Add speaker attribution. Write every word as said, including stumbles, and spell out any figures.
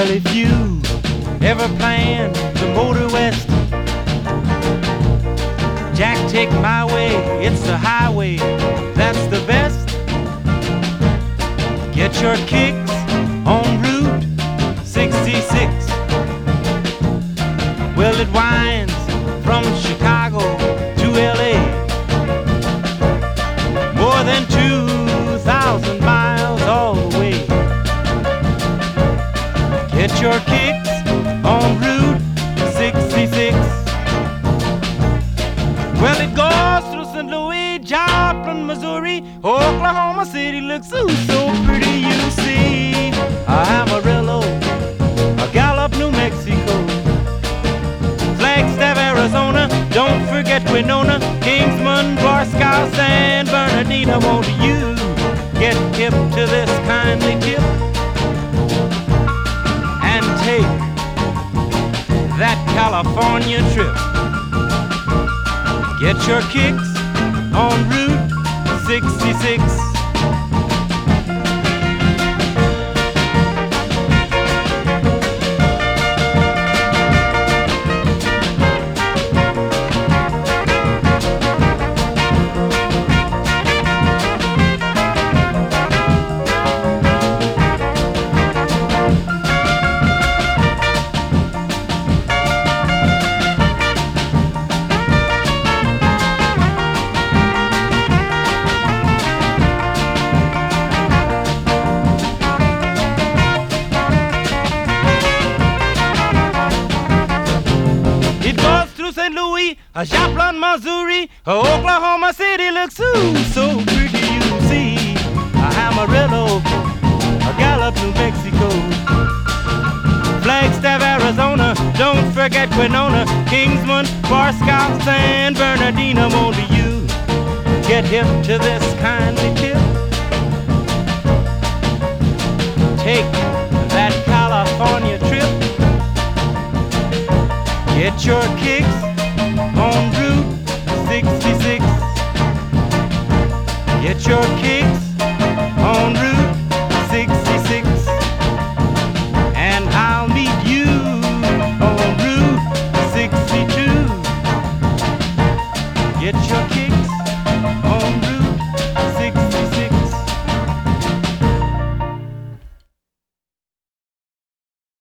Speaker 1: Well, if you ever plan to motor west, Jack, take my way, it's the highway, that's the best. Get your kicks on Route sixty-six. Well, it winds from Chicago to L A, more than two thousand miles all the way. Get your kicks on Route sixty-six. Well, it goes through Saint Louis, Joplin, Missouri, Oklahoma City looks ooh, so pretty, you see. Amarillo, Gallup, New Mexico, Flagstaff, Arizona, don't forget Winona, Kingsman, Barstow, San Bernardino. Won't you get hip to this kindly tip and take that California trip? Get your kicks on Route sixty-six. Saint Louis, Joplin, Missouri, Oklahoma City looks ooh, so pretty, you see. Amarillo, Gallup, New Mexico, Flagstaff, Arizona, don't forget Winona, Kingsman, Barstow, San Bernardino. Won't you get hip to this kindly tip? Take that California trip. Get your kicks on Route sixty-six. Get your kicks